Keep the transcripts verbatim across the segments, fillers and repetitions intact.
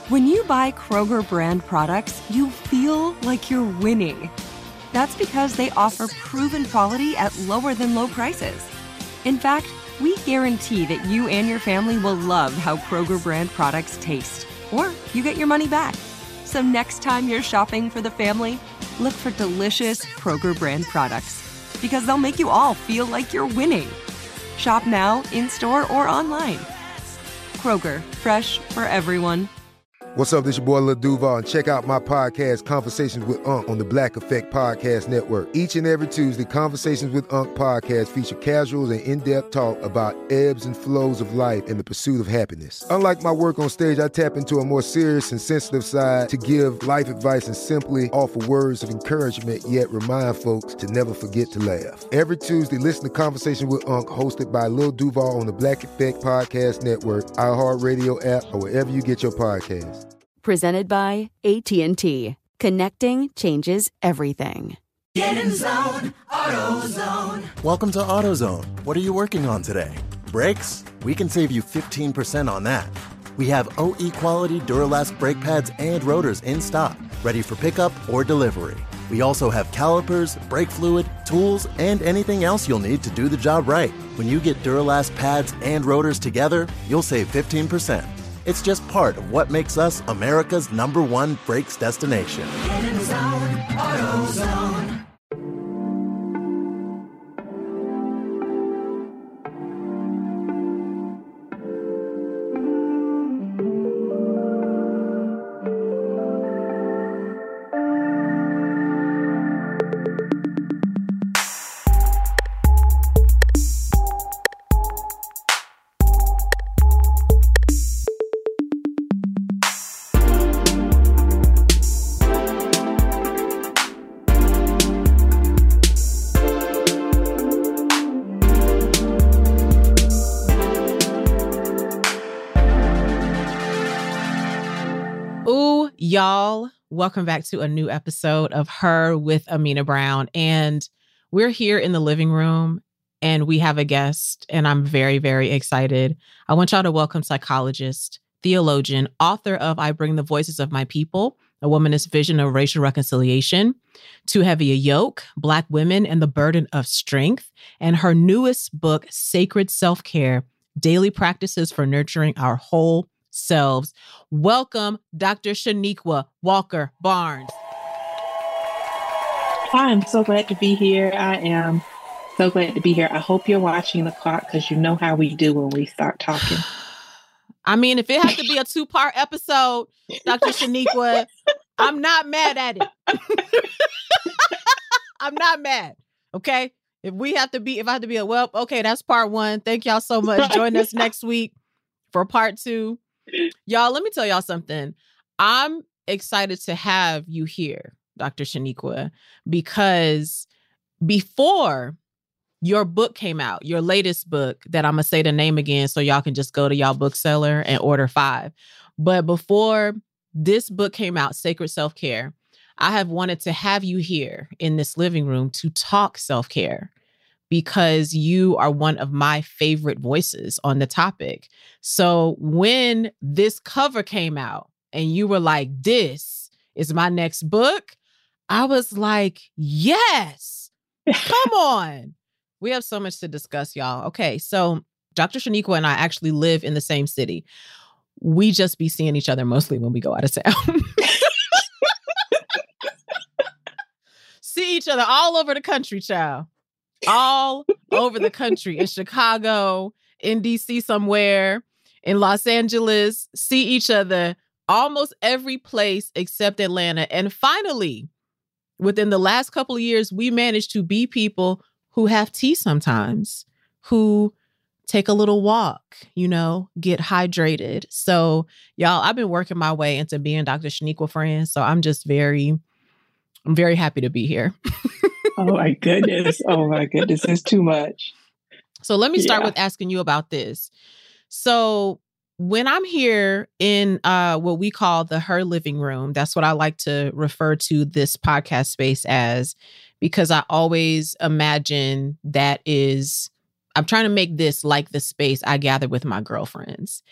When you buy Kroger brand products, you feel like you're winning. That's because they offer proven quality at lower than low prices. In fact, we guarantee that you and your family will love how Kroger brand products taste, or you get your money back. So next time you're shopping for the family, look for delicious Kroger brand products, because they'll make you all feel like you're winning. Shop now, in-store, or online. Kroger, fresh for everyone. What's up, this your boy Lil Duval, and check out my podcast, Conversations with Unc, on the Black Effect Podcast Network. Each and every Tuesday, Conversations with Unc podcast feature casuals and in-depth talk about ebbs and flows of life and the pursuit of happiness. Unlike my work on stage, I tap into a more serious and sensitive side to give life advice and simply offer words of encouragement, yet remind folks to never forget to laugh. Every Tuesday, listen to Conversation with Unc, hosted by Lil Duval on the Black Effect Podcast Network, iHeartRadio app, or wherever you get your podcasts. Presented by A T and T. Connecting changes everything. Get in zone, AutoZone. Welcome to AutoZone. What are you working on today? Brakes? We can save you fifteen percent on that. We have O E quality Duralast brake pads and rotors in stock, ready for pickup or delivery. We also have calipers, brake fluid, tools, and anything else you'll need to do the job right. When you get Duralast pads and rotors together, you'll save fifteen percent. It's just part of what makes us America's number one brakes destination. Get in zone, AutoZone. Y'all, welcome back to a new episode of Her with Amina Brown. And we're here in the living room and we have a guest, and I'm very, very excited. I want y'all to welcome psychologist, theologian, author of I Bring the Voices of My People, A Womanist Vision of Racial Reconciliation, Too Heavy a Yoke, Black Women and the Burden of Strength, and her newest book, Sacred Self-Care, Daily Practices for Nurturing Our Whole Selves. Welcome, Doctor Shaniqua Walker Barnes. I'm so glad to be here. I am so glad to be here. I hope you're watching the clock because you know how we do when we start talking. I mean, if it has to be a two-part episode, Doctor Shaniqua, I'm not mad at it. I'm not mad. Okay? If we have to be, if I have to be a, well, okay, that's part one. Thank y'all so much. Join us next week for part two. Y'all, let me tell y'all something. I'm excited to have you here, Doctor Shaniqua, because before your book came out, your latest book that I'm going to say the name again so y'all can just go to y'all bookseller and order five. But before this book came out, Sacred Self-Care, I have wanted to have you here in this living room to talk self-care, because you are one of my favorite voices on the topic. So when this cover came out and you were like, this is my next book, I was like, yes, come on. We have so much to discuss, y'all. Okay, so Doctor Shaniqua and I actually live in the same city. We just be seeing each other mostly when we go out of town. See each other all over the country, child. All over the country, in Chicago, in D C somewhere, in Los Angeles, see each other almost every place except Atlanta. And finally, within the last couple of years, we managed to be people who have tea sometimes, who take a little walk, you know, get hydrated. So y'all, I've been working my way into being Doctor Shaniqua friends. So I'm just very, I'm very happy to be here. Oh my goodness. Oh my goodness. It's too much. So let me start Yeah. with asking you about this. So when I'm here in uh, what we call the Her Living Room, that's what I like to refer to this podcast space as, because I always imagine that is, I'm trying to make this like the space I gather with my girlfriends.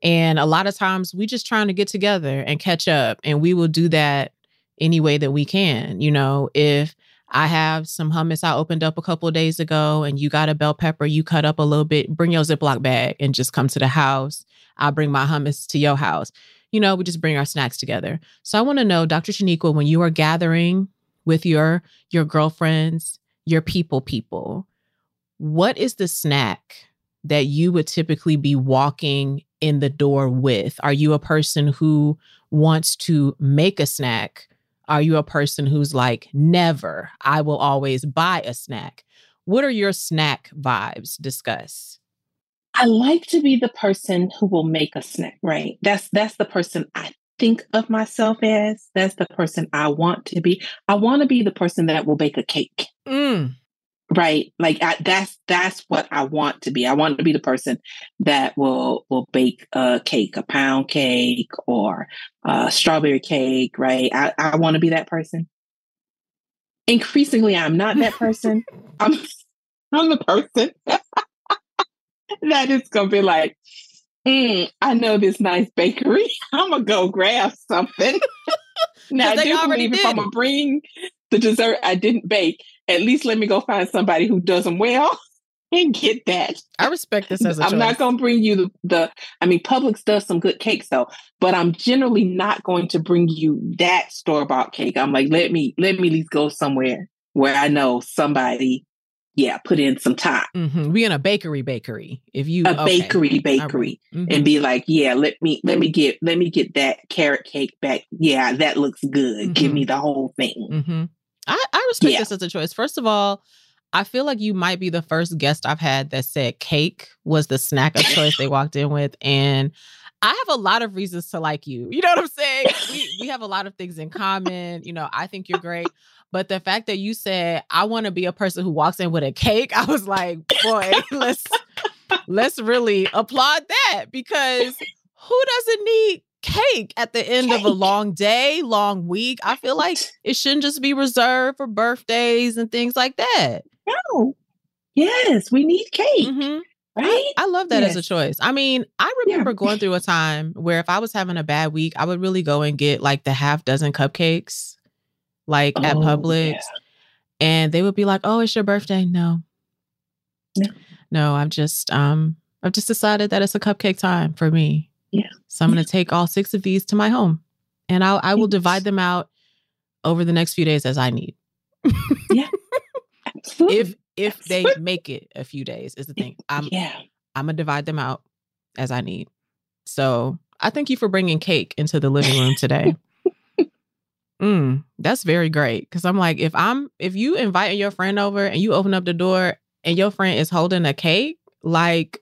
And a lot of times we just trying to get together and catch up. And we will do that any way that we can. You know, if I have some hummus I opened up a couple of days ago and you got a bell pepper, you cut up a little bit, bring your Ziploc bag and just come to the house. I'll bring my hummus to your house. You know, we just bring our snacks together. So I want to know, Doctor Shaniqua, when you are gathering with your your girlfriends, your people people, what is the snack that you would typically be walking in the door with? Are you a person who wants to make a snack? Are you a person who's like, never, I will always buy a snack? What are your snack vibes? Discuss. I like to be the person who will make a snack, right? That's that's the person I think of myself as. That's the person I want to be. I want to be the person that will bake a cake. Mm. Right. Like I, that's that's what I want to be. I want to be the person that will will bake a cake, a pound cake or a strawberry cake. Right. I, I want to be that person. Increasingly, I'm not that person. I'm I'm the person that is gonna be like, mm, I know this nice bakery. I'm gonna go grab something. Now I do believe if I'm gonna bring the dessert I didn't bake, at least let me go find somebody who does them well and get that. I respect this as a I'm choice. not going to bring you the, the, I mean, Publix does some good cakes though, but I'm generally not going to bring you that store-bought cake. I'm like, let me, let me at least go somewhere where I know somebody, yeah, put in some time. Mm-hmm. We in a bakery bakery. If you, a okay. bakery bakery right. mm-hmm. and be like, yeah, let me, let me get, let me get that carrot cake back. Yeah, that looks good. Mm-hmm. Give me the whole thing. Mm-hmm. I, I respect yeah. this as a choice. First of all, I feel like you might be the first guest I've had that said cake was the snack of choice they walked in with. And I have a lot of reasons to like you. You know what I'm saying? We, we have a lot of things in common. You know, I think you're great. But the fact that you said, I want to be a person who walks in with a cake, I was like, boy, let's let's really applaud that, because who doesn't need cake at the end cake. of a long day, long week? I feel like it shouldn't just be reserved for birthdays and things like that. No. Yes, we need cake. Mm-hmm. Right? I, I love that yes. as a choice. I mean, I remember yeah. going through a time where if I was having a bad week, I would really go and get like the half dozen cupcakes, like oh, at Publix. Yeah. And they would be like, oh, it's your birthday. No. No, no I've just, um, I've just decided that it's a cupcake time for me. Yeah. So I'm going to take all six of these to my home, and I'll, I will divide them out over the next few days as I need. Yeah. Absolutely. If if they make it a few days is the thing. I'm yeah. I'm going to divide them out as I need. So I thank you for bringing cake into the living room today. mm, that's very great. Because I'm like, if I'm if you inviting your friend over and you open up the door and your friend is holding a cake, like,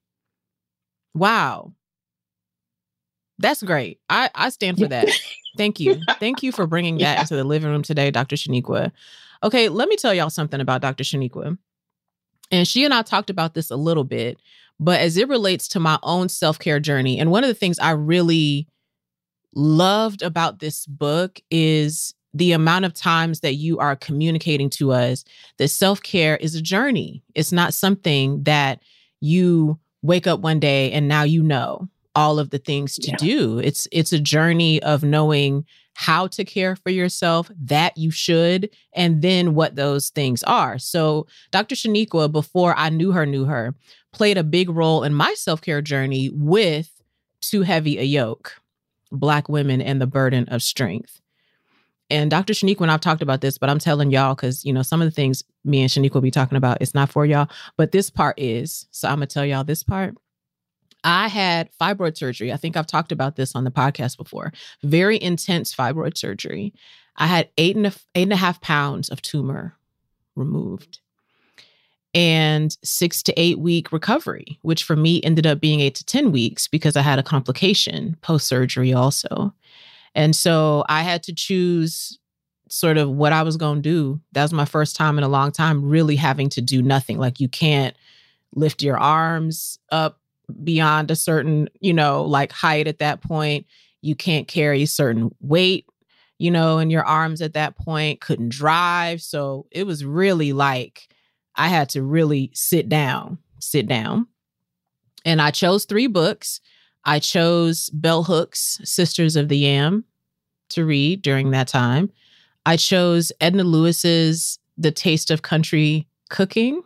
wow. That's great. I, I stand for that. Thank you. Thank you for bringing that yeah. into the living room today, Doctor Shaniqua. Okay, let me tell y'all something about Doctor Shaniqua. And she and I talked about this a little bit, but as it relates to my own self-care journey, and one of the things I really loved about this book is the amount of times that you are communicating to us that self-care is a journey. It's not something that you wake up one day and now you know all of the things to yeah. do. It's it's a journey of knowing how to care for yourself, that you should, and then what those things are. So Doctor Shaniqua, before I knew her, knew her, played a big role in my self-care journey with Too Heavy a Yoke, Black Women and the Burden of Strength. And Doctor Shaniqua and I've talked about this, but I'm telling y'all because, you know, some of the things me and Shaniqua will be talking about, it's not for y'all, but this part is. So I'm going to tell y'all this part. I had fibroid surgery. I think I've talked about this on the podcast before. Very intense fibroid surgery. I had eight and a, eight and a half pounds of tumor removed and six to eight week recovery, which for me ended up being eight to ten weeks because I had a complication post-surgery also. And so I had to choose sort of what I was going to do. That was my first time in a long time really having to do nothing. Like you can't lift your arms up beyond a certain, you know, like height at that point. You can't carry a certain weight, you know, in your arms at that point. Couldn't drive. So it was really like I had to really sit down, sit down. And I chose three books. I chose Bell Hooks' Sisters of the Yam to read during that time. I chose Edna Lewis's The Taste of Country Cooking.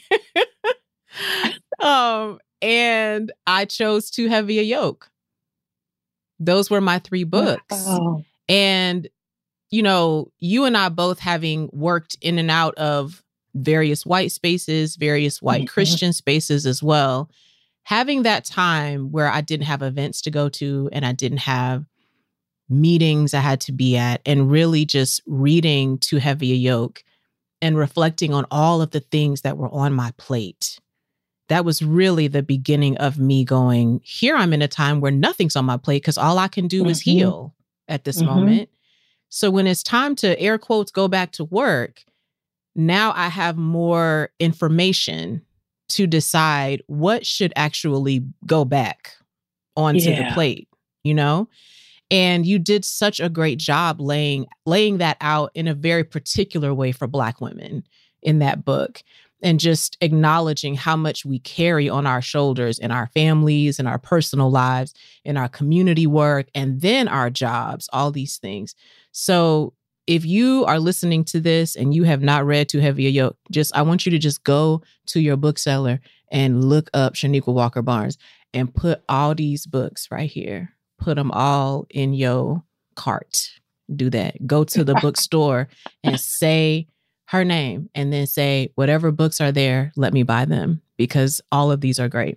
um, and I chose Too Heavy a Yoke. Those were my three books. Wow. And, you know, you and I both having worked in and out of various white spaces, various white mm-hmm. Christian spaces as well, having that time where I didn't have events to go to and I didn't have meetings I had to be at, and really just reading Too Heavy a Yoke and reflecting on all of the things that were on my plate. That was really the beginning of me going, here I'm in a time where nothing's on my plate because all I can do mm-hmm. is heal at this mm-hmm. moment. So when it's time to, air quotes, go back to work, now I have more information to decide what should actually go back onto yeah. the plate, you know? And you did such a great job laying laying that out in a very particular way for Black women in that book, and just acknowledging how much we carry on our shoulders in our families, in our personal lives, in our community work, and then our jobs, all these things. So if you are listening to this and you have not read Too Heavy a Yoke, just I want you to just go to your bookseller and look up Chanequa Walker Barnes and put all these books right here. Put them all in your cart. Do that. Go to the bookstore and say her name and then say, whatever books are there, let me buy them, because all of these are great.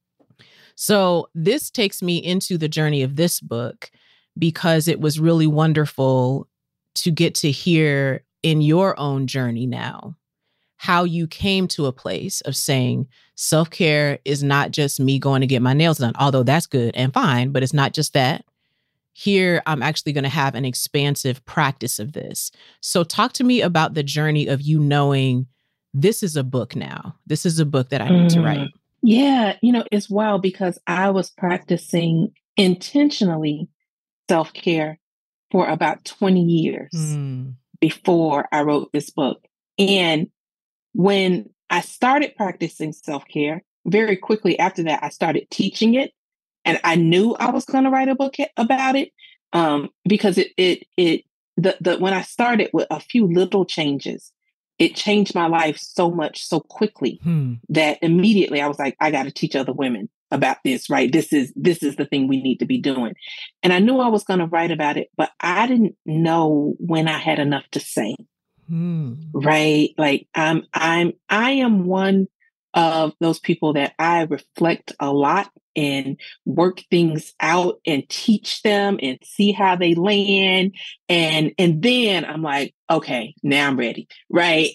So this takes me into the journey of this book, because it was really wonderful to get to hear in your own journey now how you came to a place of saying self-care is not just me going to get my nails done, although that's good and fine, but it's not just that. Here, I'm actually going to have an expansive practice of this. So talk to me about the journey of you knowing this is a book now. This is a book that I need mm. to write. Yeah, you know, it's wild because I was practicing intentionally self-care for about twenty years mm. before I wrote this book. And when I started practicing self-care, very quickly after that, I started teaching it. And I knew I was going to write a book about it um, because it, it, it, the, the, when I started with a few little changes, it changed my life so much, so quickly hmm. that immediately I was like, I got to teach other women about this, right? This is, this is the thing we need to be doing. And I knew I was going to write about it, but I didn't know when I had enough to say. Hmm. Right. Like I'm, I'm, I am one of those people that I reflect a lot and work things out and teach them and see how they land. And, and then I'm like, okay, now I'm ready. Right.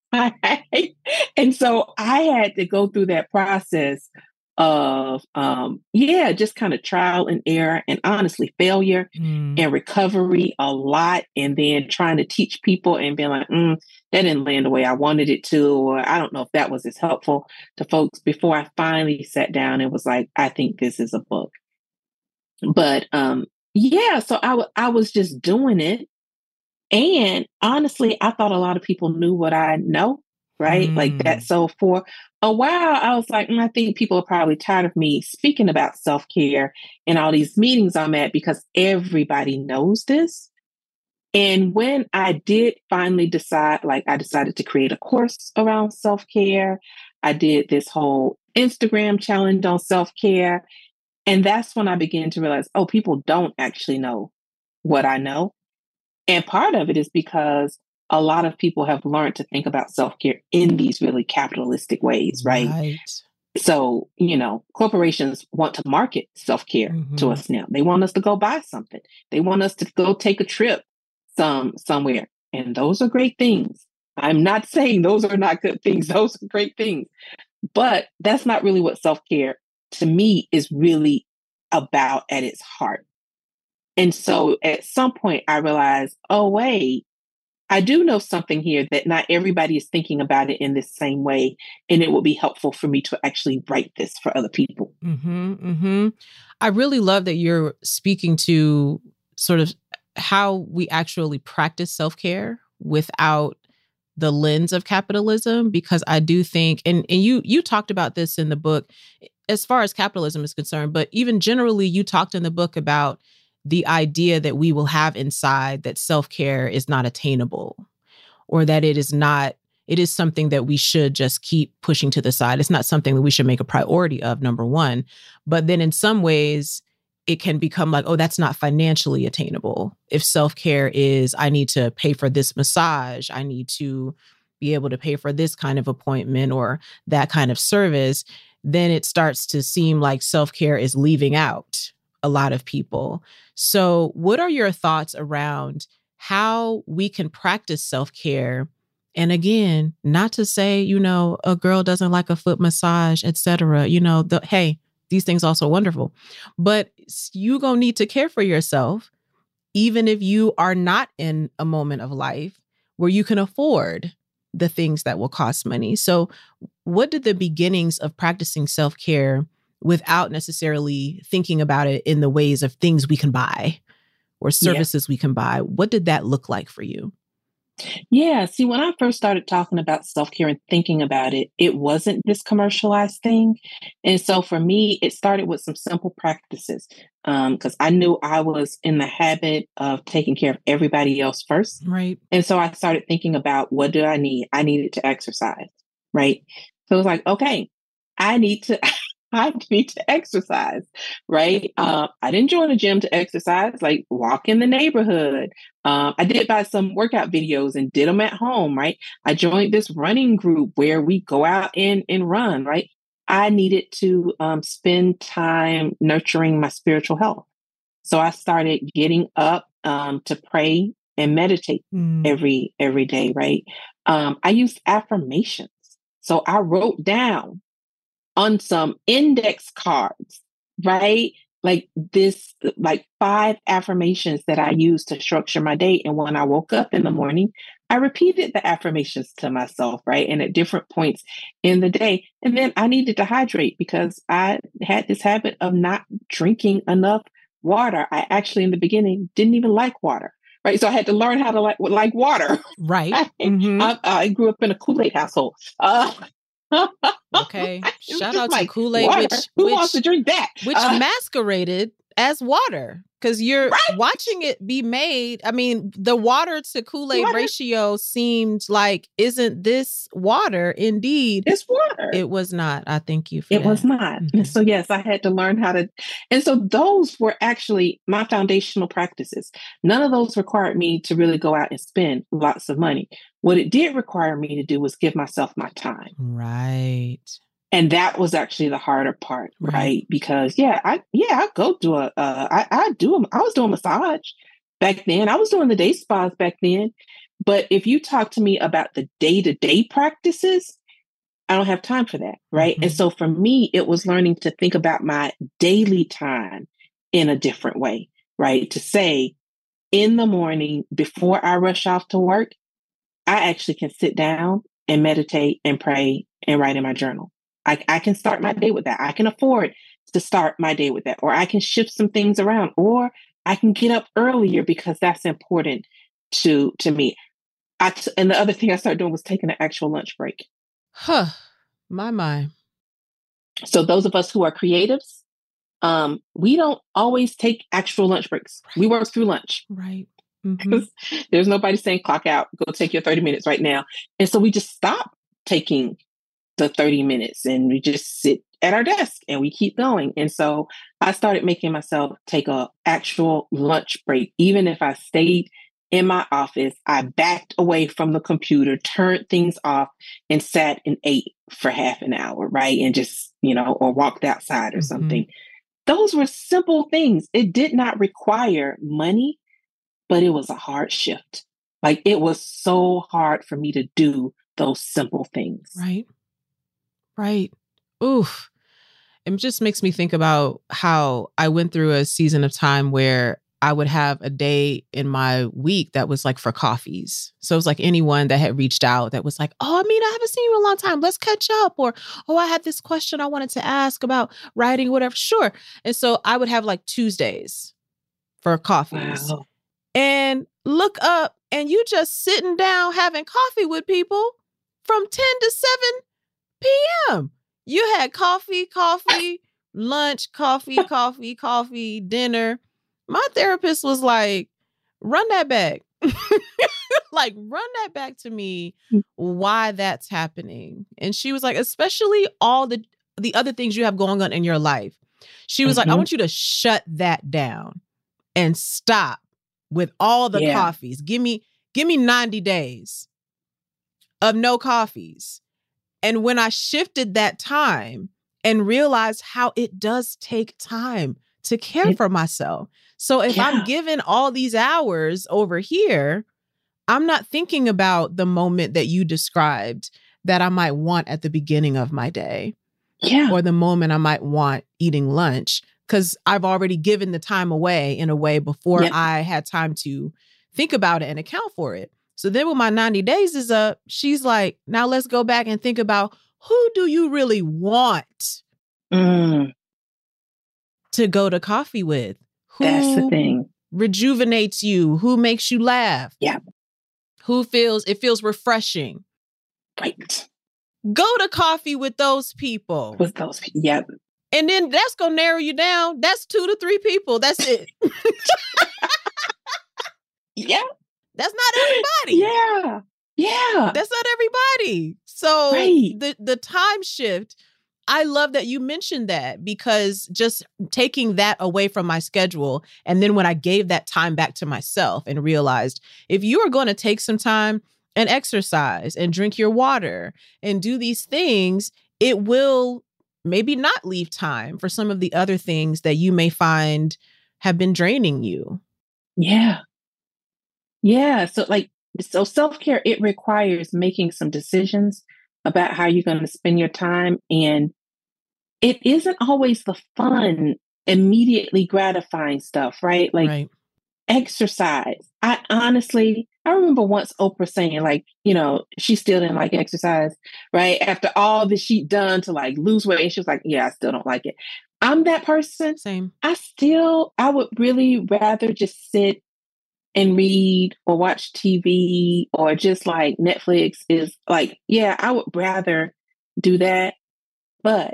And so I had to go through that process of, um, yeah, just kind of trial and error and honestly failure mm. and recovery a lot. And then trying to teach people and being like, mm, that didn't land the way I wanted it to, or I don't know if that was as helpful to folks, before I finally sat down and was like, I think this is a book. But um, yeah, so I, w- I was just doing it. And honestly, I thought a lot of people knew what I know. Right? Mm. Like that. So for a while, I was like, mm, I think people are probably tired of me speaking about self-care in all these meetings I'm at because everybody knows this. And when I did finally decide, like I decided to create a course around self-care, I did this whole Instagram challenge on self-care. And that's when I began to realize, oh, people don't actually know what I know. And part of it is because a lot of people have learned to think about self-care in these really capitalistic ways, right? right. So, you know, corporations want to market self-care mm-hmm. to us now. They want us to go buy something. They want us to go take a trip some somewhere. And those are great things. I'm not saying those are not good things. Those are great things. But that's not really what self-care, to me, is really about at its heart. And so at some point I realized, oh, wait, I do know something here that not everybody is thinking about it in this same way. And it will be helpful for me to actually write this for other people. Mm-hmm, mm-hmm. I really love that you're speaking to sort of how we actually practice self-care without the lens of capitalism, because I do think, and, and you you talked about this in the book, as far as capitalism is concerned, but even generally, you talked in the book about the idea that we will have inside that self-care is not attainable, or that it is not, it is something that we should just keep pushing to the side. It's not something that we should make a priority of, number one. But then in some ways, it can become like, oh, that's not financially attainable. If self-care is, I need to pay for this massage, I need to be able to pay for this kind of appointment or that kind of service, then it starts to seem like self-care is leaving out a lot of people. So what are your thoughts around how we can practice self-care? And again, not to say, you know, a girl doesn't like a foot massage, et cetera. You know, the, hey, these things also wonderful, but you gonna need to care for yourself, even if you are not in a moment of life where you can afford the things that will cost money. So what did the beginnings of practicing self-care without necessarily thinking about it in the ways of things we can buy or services yeah. we can buy, what did that look like for you? Yeah. See, when I first started talking about self-care and thinking about it, it wasn't this commercialized thing. And so for me, it started with some simple practices because um, I knew I was in the habit of taking care of everybody else first. Right. And so I started thinking about, what do I need? I needed to exercise. Right. So it was like, okay, I need to... I need to exercise, right? Uh, I didn't join a gym to exercise, like walk in the neighborhood. Um, I did buy some workout videos and did them at home, right? I joined this running group where we go out and, and run, right? I needed to um, spend time nurturing my spiritual health. So I started getting up um, to pray and meditate mm. every every day, right? Um, I used affirmations. So I wrote down on some index cards, right? Like this, like five affirmations that I used to structure my day. And when I woke up in the morning, I repeated the affirmations to myself, right? And at different points in the day. And then I needed to hydrate because I had this habit of not drinking enough water. I actually, in the beginning, didn't even like water. Right. So I had to learn how to like, like water. Right. Mm-hmm. I, I grew up in a Kool-Aid household. Uh, Okay. Shout out like to Kool-Aid, water. which, Who which, wants to drink that? Which uh, masqueraded as water. Because you're right? watching it be made. I mean, the water to Kool-Aid water. ratio seemed like, isn't this water? Indeed. It's water. It was not. I thank you for it that. It was not. Mm-hmm. And so, yes, I had to learn how to. And so those were actually my foundational practices. None of those required me to really go out and spend lots of money. What it did require me to do was give myself my time. Right. And that was actually the harder part, right? right? Because yeah, I yeah, I go do a, uh, I I do a, I was doing massage back then. I was doing the day spas back then. But if you talk to me about the day to day practices, I don't have time for that, right? Mm-hmm. And so for me, it was learning to think about my daily time in a different way, right? To say, in the morning before I rush off to work, I actually can sit down and meditate and pray and write in my journal. I, I can start my day with that. I can afford to start my day with that, or I can shift some things around, or I can get up earlier because that's important to, to me. I t- and the other thing I started doing was taking an actual lunch break. Huh. My, my. So those of us who are creatives, um, we don't always take actual lunch breaks. Right. We work through lunch. Right. Mm-hmm. There's nobody saying clock out, go take your thirty minutes right now. And so we just stop taking the thirty minutes and we just sit at our desk and we keep going. And so I started making myself take a actual lunch break. Even if I stayed in my office, I backed away from the computer, turned things off and sat and ate for half an hour, right? And just, you know, or walked outside or mm-hmm. something. Those were simple things. It did not require money, but it was a hard shift. Like it was so hard for me to do those simple things. Right. Right. Oof. It just makes me think about how I went through a season of time where I would have a day in my week that was like for coffees. So it was like anyone that had reached out that was like, oh, I mean, I haven't seen you in a long time. Let's catch up. Or, oh, I had this question I wanted to ask about writing, whatever. Sure. And so I would have like Tuesdays for coffees. Wow. And look up and you just sitting down having coffee with people from ten to seven p.m. You had coffee, coffee, lunch, coffee, coffee, coffee, dinner. My therapist was like, run that back. Like, run that back to me, why that's happening. And she was like, especially all the, the other things you have going on in your life. She was mm-hmm. like, I want you to shut that down and stop with all the yeah. coffees. Give me, give me ninety days of no coffees. And when I shifted that time and realized how it does take time to care it, for myself. So if yeah. I'm given all these hours over here, I'm not thinking about the moment that you described that I might want at the beginning of my day. Yeah. Or the moment I might want eating lunch, because I've already given the time away in a way before yep. I had time to think about it and account for it. So then when my ninety days is up, she's like, now let's go back and think about, who do you really want mm. to go to coffee with? Who That's the thing. Rejuvenates you? Who makes you laugh? Yeah. Who feels, it feels refreshing. Right. Go to coffee with those people. With those people, yeah. And then that's going to narrow you down. That's two to three people. That's it. Yeah. That's not everybody. Yeah. Yeah. That's not everybody. So right. the, the time shift, I love that you mentioned that, because just taking that away from my schedule. And then when I gave that time back to myself and realized, if you are going to take some time and exercise and drink your water and do these things, it will maybe not leave time for some of the other things that you may find have been draining you. Yeah. Yeah. So like, so self-care, it requires making some decisions about how you're going to spend your time. And it isn't always the fun, immediately gratifying stuff, right? Like right. exercise. I honestly, I remember once Oprah saying, like, you know, she still didn't like exercise, right? After all that she'd done to like lose weight. And she was like, yeah, I still don't like it. I'm that person. Same. I still, I would really rather just sit and read or watch T V or just like Netflix is like, yeah, I would rather do that. But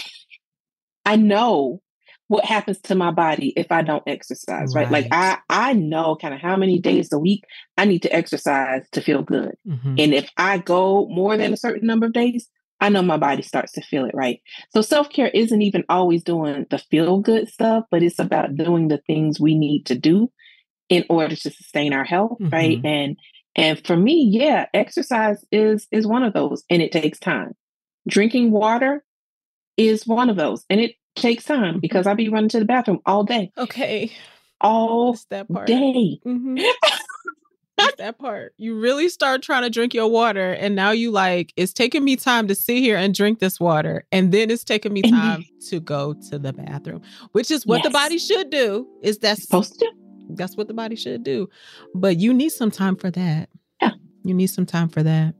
I know what happens to my body if I don't exercise, right? right? Like I, I know kind of how many days a week I need to exercise to feel good. Mm-hmm. And if I go more than a certain number of days, I know my body starts to feel it, right? So self-care isn't even always doing the feel good stuff, but it's about doing the things we need to do in order to sustain our health, mm-hmm. right? And and for me, yeah, exercise is is one of those, and it takes time. Drinking water is one of those, and it takes time because I be running to the bathroom all day. Okay. All That's that part. day. Mm-hmm. That's that part. You really start trying to drink your water, and now you like, it's taking me time to sit here and drink this water, and then it's taking me time to go to the bathroom, which is what yes. the body should do. Is that supposed to? That's what the body should do. But you need some time for that. Yeah. You need some time for that.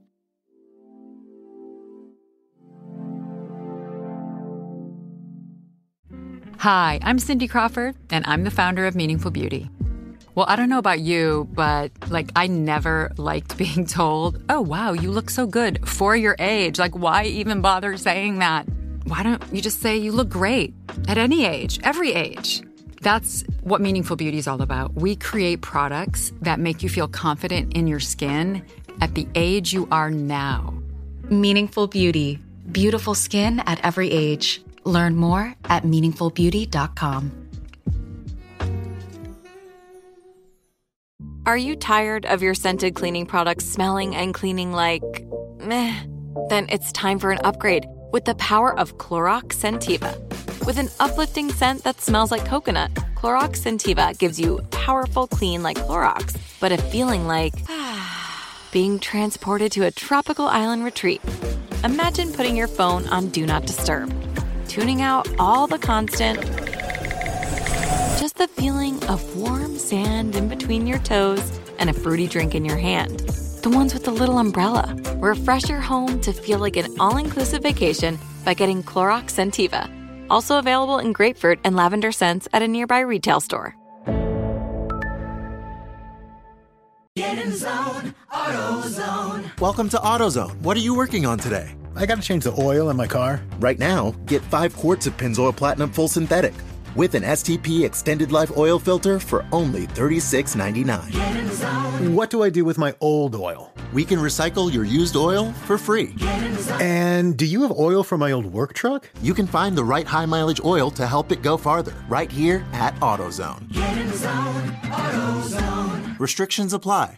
Hi, I'm Cindy Crawford, and I'm the founder of Meaningful Beauty. Well, I don't know about you, but like I never liked being told, oh, wow, you look so good for your age. Like, why even bother saying that? Why don't you just say you look great at any age, every age? That's what Meaningful Beauty is all about. We create products that make you feel confident in your skin at the age you are now. Meaningful Beauty. Beautiful skin at every age. Learn more at meaningful beauty dot com. Are you tired of your scented cleaning products smelling and cleaning like meh? Then it's time for an upgrade with the power of Clorox Scentiva. With an uplifting scent that smells like coconut, Clorox Scentiva gives you powerful clean like Clorox, but a feeling like being transported to a tropical island retreat. Imagine putting your phone on Do Not Disturb, tuning out all the constant, just the feeling of warm sand in between your toes and a fruity drink in your hand. The ones with the little umbrella. Refresh your home to feel like an all-inclusive vacation by getting Clorox Scentiva. Also available in grapefruit and lavender scents at a nearby retail store. Get Get in zone, AutoZone. Welcome to AutoZone. What are you working on today? I got to change the oil in my car. Right now, get five quarts of Pennzoil Platinum Full Synthetic with an S T P Extended Life Oil Filter for only thirty-six ninety-nine. Get in zone. What do I do with my old oil? We can recycle your used oil for free. Get in zone. And do you have oil for my old work truck? You can find the right high-mileage oil to help it go farther right here at AutoZone. Get in zone, AutoZone. Restrictions apply.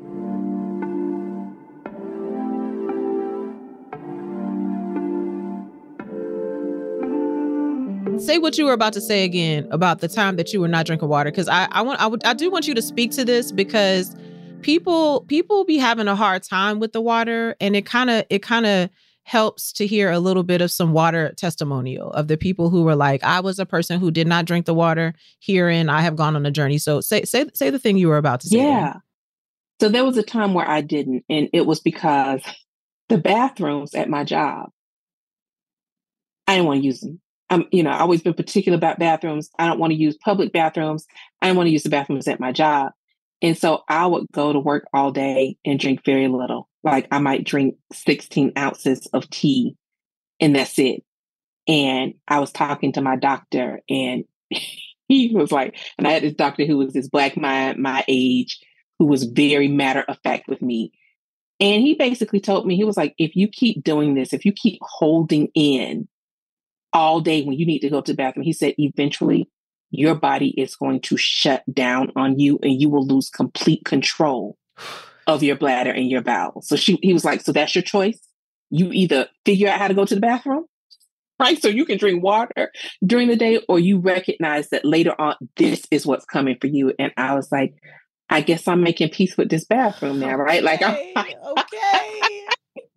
Say what you were about to say again about the time that you were not drinking water, because I I want I would I do want you to speak to this, because people people be having a hard time with the water, and it kind of it kind of helps to hear a little bit of some water testimonial of the people who were like, I was a person who did not drink the water. Herein, I have gone on a journey. So say say say the thing you were about to say. Yeah. Again. So there was a time where I didn't, and it was because the bathrooms at my job, I didn't want to use them. I'm, you know, I've always been particular about bathrooms. I don't want to use public bathrooms. I don't want to use the bathrooms at my job. And so I would go to work all day and drink very little. Like I might drink sixteen ounces of tea and that's it. And I was talking to my doctor, and he was like, and I had this doctor who was this Black man my age, who was very matter of fact with me. And he basically told me, he was like, if you keep doing this, if you keep holding in all day when you need to go to the bathroom, he said, eventually your body is going to shut down on you and you will lose complete control of your bladder and your bowels. So she, he was like, so that's your choice. You either figure out how to go to the bathroom, right? So you can drink water during the day, or you recognize that later on, this is what's coming for you. And I was like, I guess I'm making peace with this bathroom now, right? Like, okay, I'm, okay.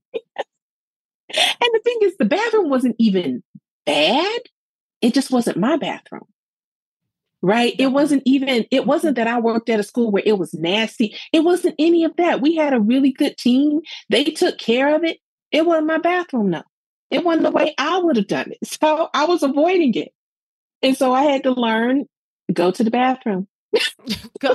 And the thing is, the bathroom wasn't even bad. It just wasn't my bathroom, right? It wasn't even, it wasn't that I worked at a school where it was nasty. It wasn't any of that. We had a really good team. They took care of it. It wasn't my bathroom, no. It wasn't the way I would have done it. So I was avoiding it. And so I had to learn, go to the bathroom. go,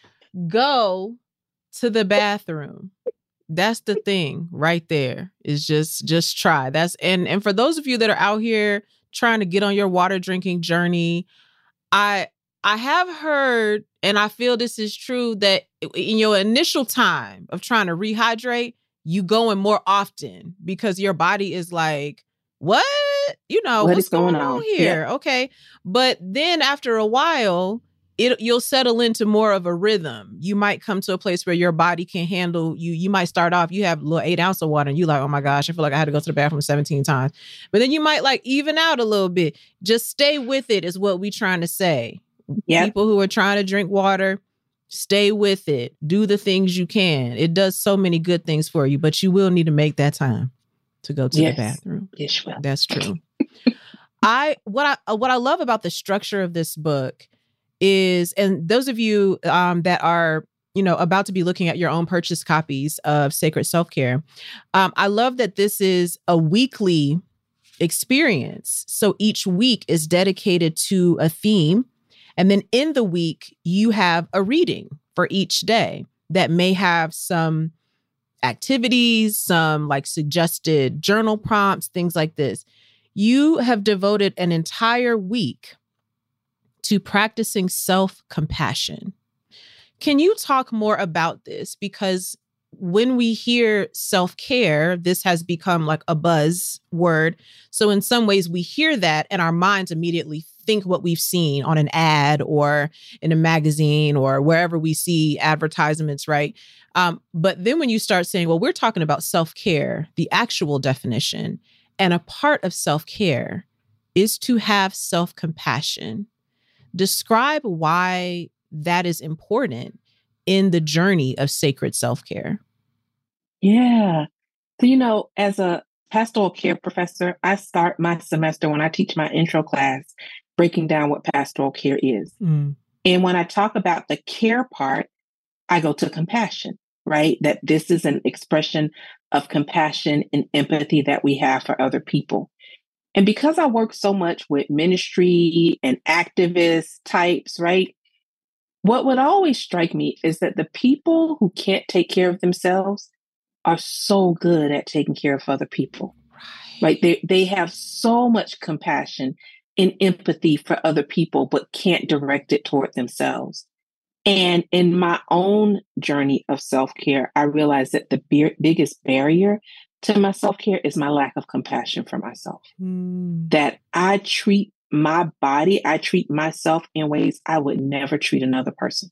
go to the bathroom. That's the thing right there, is just just try. That's and and for those of you that are out here trying to get on your water drinking journey, I I have heard, and I feel this is true, that in your initial time of trying to rehydrate, you going more often because your body is like, what? You know, what what's is going, going on, on here? Yeah. Okay. But then after a while, It, you'll settle into more of a rhythm. You might come to a place where your body can handle you. You might start off, you have a little eight ounce of water and you like, oh my gosh, I feel like I had to go to the bathroom seventeen times. But then you might like even out a little bit. Just stay with it is what we're trying to say. Yep. People who are trying to drink water, stay with it. Do the things you can. It does so many good things for you, but you will need to make that time to go to yes. the bathroom. Yes, well. That's true. I what I what I love about the structure of this book is, and those of you um, that are, you know, about to be looking at your own purchase copies of Sacred Self-Care, um, I love that this is a weekly experience. So each week is dedicated to a theme. And then in the week, you have a reading for each day that may have some activities, some like suggested journal prompts, things like this. You have devoted an entire week to practicing self-compassion. Can you talk more about this? Because when we hear self-care, this has become like a buzz word. So in some ways we hear that and our minds immediately think what we've seen on an ad or in a magazine or wherever we see advertisements, right? Um, but then when you start saying, well, we're talking about self-care, the actual definition, and a part of self-care is to have self-compassion. Describe why that is important in the journey of sacred self-care. Yeah. So, you know, as a pastoral care professor, I start my semester when I teach my intro class, breaking down what pastoral care is. Mm. And when I talk about the care part, I go to compassion, right? That this is an expression of compassion and empathy that we have for other people. And because I work so much with ministry and activist types, right? what would always strike me is that the people who can't take care of themselves are so good at taking care of other people. Right? They they have so much compassion and empathy for other people, but can't direct it toward themselves. And in my own journey of self-care, I realized that the be- biggest barrier to my self-care is my lack of compassion for myself. Mm. That I treat my body, I treat myself in ways I would never treat another person,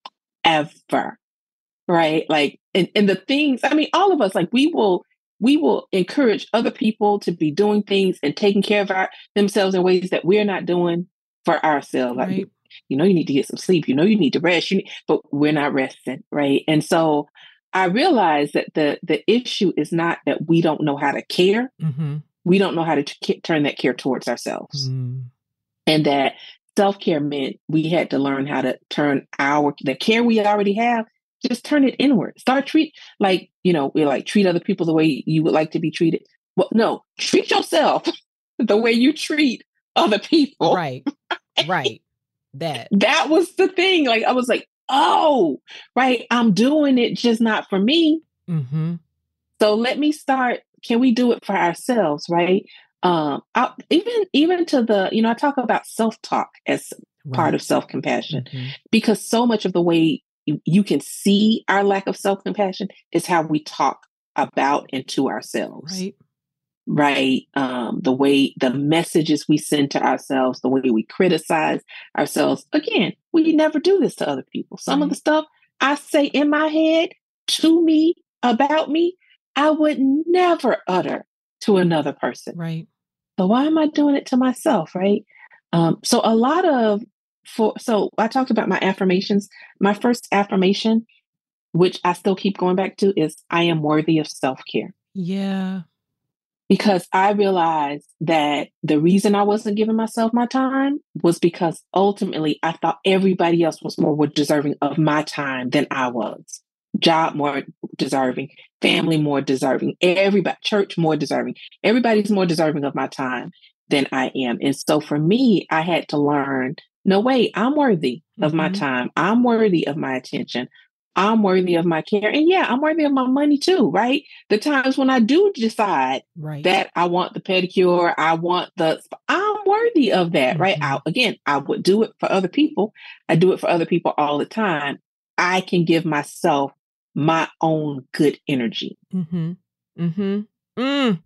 ever. Right? Like, and, and the things, I mean, all of us, like we will, we will encourage other people to be doing things and taking care of our, themselves in ways that we're not doing for ourselves. Like, right. You know, you need to get some sleep. You know, you need to rest. You need, but we're not resting, right? And so I realized that the the issue is not that we don't know how to care. Mm-hmm. We don't know how to t- turn that care towards ourselves. Mm. And that self-care meant we had to learn how to turn our, the care we already have, just turn it inward. Start treat, like, you know, we like treat other people the way you would like to be treated. Well, no, treat yourself the way you treat other people. Right, right. That that was the thing. Like, I was like, oh, right. I'm doing it, just not for me. Mm-hmm. So let me start. Can we do it for ourselves? Right. Um, I, even, even to the, you know, I talk about self-talk as right. part of self-compassion, mm-hmm. because so much of the way you, you can see our lack of self-compassion is how we talk about and to ourselves. Right. Right. Um, the way, the messages we send to ourselves, the way we criticize ourselves. Again, we never do this to other people. Some right. of the stuff I say in my head to me, about me, I would never utter to another person. Right. So why am I doing it to myself? Right. Um, so a lot of, for, so I talked about my affirmations. My first affirmation, which I still keep going back to, is I am worthy of self-care. Yeah. Because I realized that the reason I wasn't giving myself my time was because ultimately I thought everybody else was more deserving of my time than I was. Job more deserving, family more deserving, everybody, church more deserving. Everybody's more deserving of my time than I am. And so for me, I had to learn, no, wait, I'm worthy mm-hmm. of my time. I'm worthy of my attention. I'm worthy of my care. And yeah, I'm worthy of my money too, right? The times when I do decide right. that I want the pedicure, I want the, I'm worthy of that, mm-hmm. right? I, again, I would do it for other people. I do it for other people all the time. I can give myself my own good energy. Mm-hmm. Mm-hmm. Mm.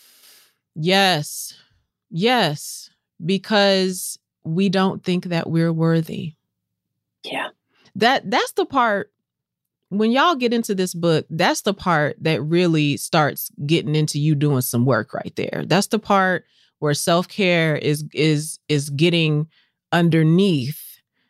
Yes. Yes. Because we don't think that we're worthy. Yeah. That, that's the part. When y'all get into this book, that's the part that really starts getting into you doing some work right there. That's the part where self-care is is is getting underneath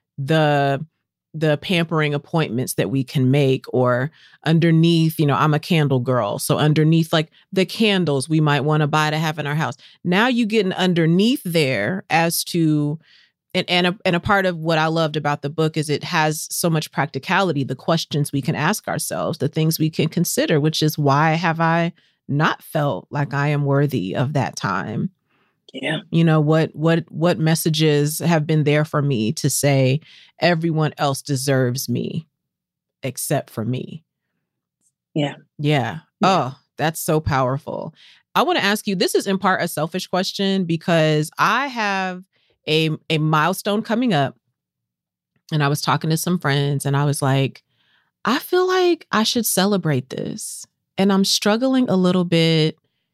the the pampering appointments that we can make, or underneath, you know, I'm a candle girl. So underneath like the candles we might want to buy to have in our house. Now you getting underneath there as to And and a, and a part of what I loved about the book is it has so much practicality, the questions we can ask ourselves, the things we can consider, which is why have I not felt like I am worthy of that time? Yeah. You know, what what what messages have been there for me to say everyone else deserves me except for me? Yeah. Yeah. yeah. Oh, that's so powerful. I want to ask you, this is in part a selfish question because I have a a milestone coming up, and I was talking to some friends and I was like, I feel like I should celebrate this. And I'm struggling a little bit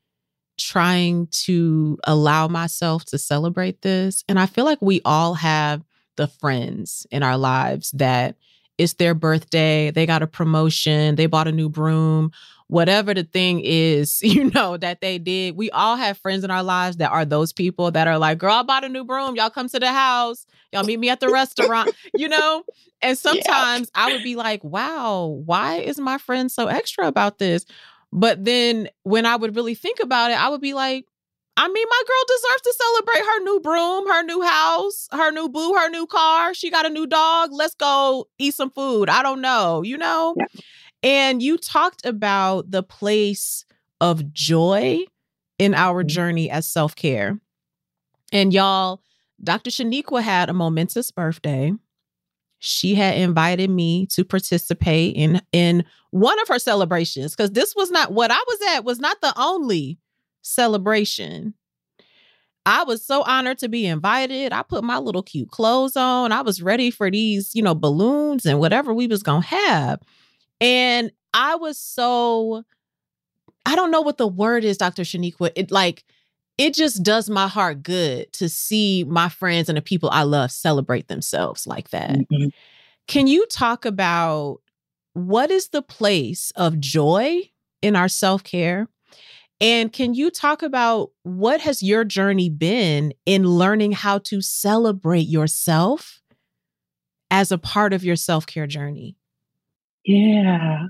trying to allow myself to celebrate this. And I feel like we all have the friends in our lives that it's their birthday, they got a promotion, they bought a new broom, whatever the thing is, you know, that they did. We all have friends in our lives that are those people that are like, girl, I bought a new broom. Y'all come to the house. Y'all meet me at the restaurant, you know? And sometimes yeah. I would be like, wow, why is my friend so extra about this? But then when I would really think about it, I would be like, I mean, my girl deserves to celebrate her new broom, her new house, her new boo, her new car. She got a new dog. Let's go eat some food. I don't know, you know? Yeah. And you talked about the place of joy in our mm-hmm. journey as self-care. And y'all, Doctor Shaniqua had a momentous birthday. she had invited me to participate in in one of her celebrations, because this was not what I was at was not the only celebration. I was so honored to be invited. I put my little cute clothes on. I was ready for these, you know, balloons and whatever we was going to have. And I was so, I don't know what the word is, Doctor Shaniqua. It like, it just does my heart good to see my friends and the people I love celebrate themselves like that. Mm-hmm. Can you talk about what is the place of joy in our self-care? And can you talk about what has your journey been in learning how to celebrate yourself as a part of your self-care journey? Yeah.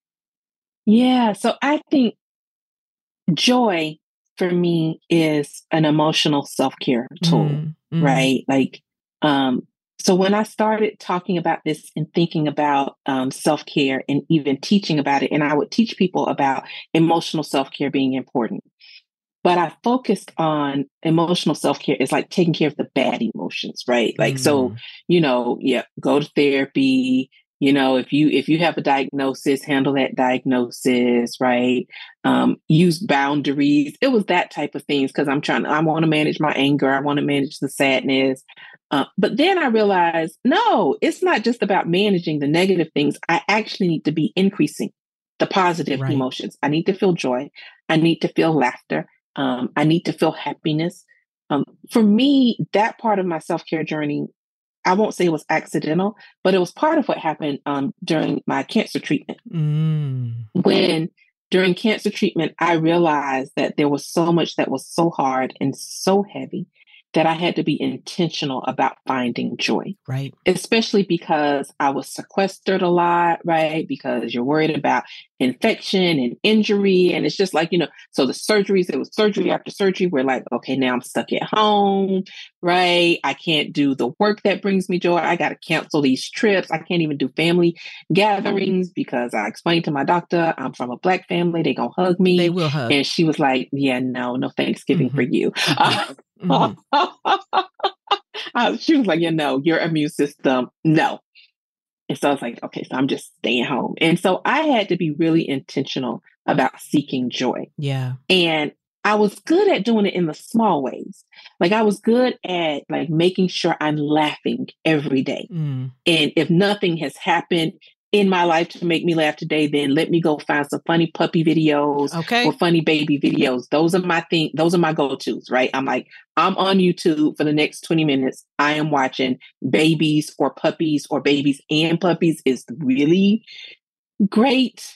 Yeah. So I think joy for me is an emotional self-care tool, mm-hmm. right? Like, um, so when I started talking about this and thinking about um, self-care and even teaching about it, and I would teach people about emotional self-care being important, but I focused on emotional self-care is like taking care of the bad emotions, right? Like, mm. so, you know, yeah, go to therapy. You know, if you if you have a diagnosis, handle that diagnosis, right? Um, use boundaries. It was that type of things because I'm trying. I want to manage my anger. I want to manage the sadness. Uh, but then I realized, no, it's not just about managing the negative things. I actually need to be increasing the positive right. emotions. I need to feel joy. I need to feel laughter. Um, I need to feel happiness. Um, for me, that part of my self-care journey, I won't say it was accidental, but it was part of what happened um, during my cancer treatment. Mm. When during cancer treatment, I realized that there was so much that was so hard and so heavy that I had to be intentional about finding joy. Right. Especially because I was sequestered a lot, right? Because you're worried about infection and injury. And it's just like, you know, so the surgeries, it was surgery after surgery. We're like, okay, now I'm stuck at home, right? I can't do the work that brings me joy. I got to cancel these trips. I can't even do family gatherings because I explained to my doctor, I'm from a Black family. They gonna hug me. They will hug. And she was like, yeah, no, no Thanksgiving mm-hmm. for you. Mm-hmm. Uh, uh, she was like, you know, your immune system, no. And so I was like, okay, so I'm just staying home. And so I had to be really intentional about seeking joy. Yeah. And I was good at doing it in the small ways. Like I was good at like making sure I'm laughing every day. Mm. And if nothing has happened in my life to make me laugh today, then let me go find some funny puppy videos okay. or funny baby videos. Those are my thing. Those are my go-tos, right? I'm like, I'm on YouTube for the next twenty minutes. I am watching babies or puppies or babies and puppies is really great.